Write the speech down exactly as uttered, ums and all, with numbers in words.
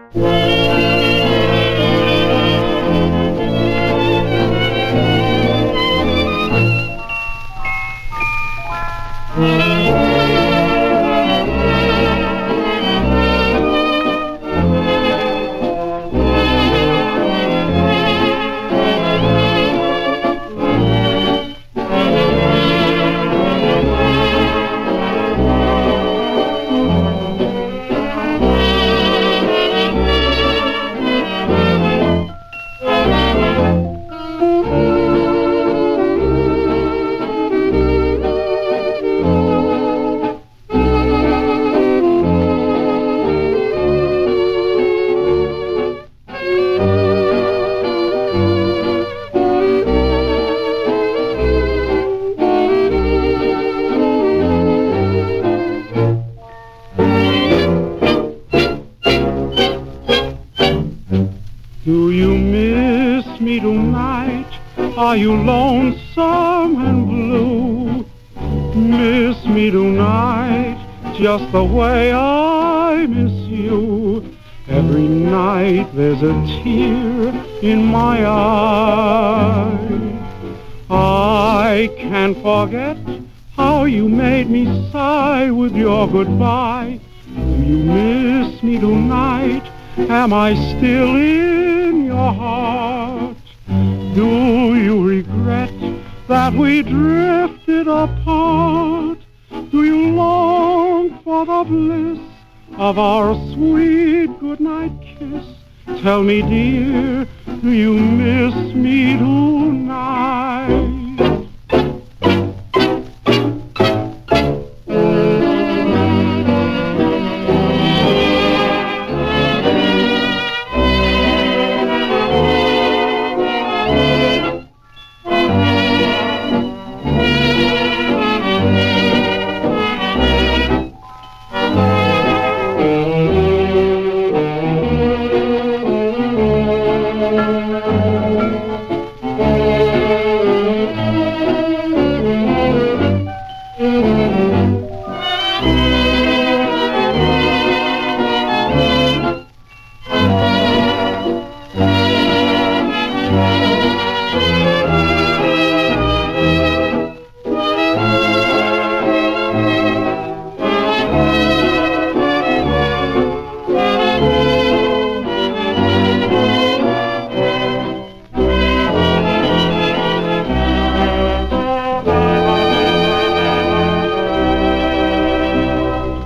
Do you miss me tonight? Are you lonesome and blue? Miss me tonight, just the way I miss you. Every night there's a tear in my eye. I can't forget how you made me sigh with your goodbye. Do you miss me tonight? Am I still in your heart? Do you regret that we drifted apart? Do you long for the bliss of our sweet goodnight kiss? Tell me, dear, do you miss me tonight?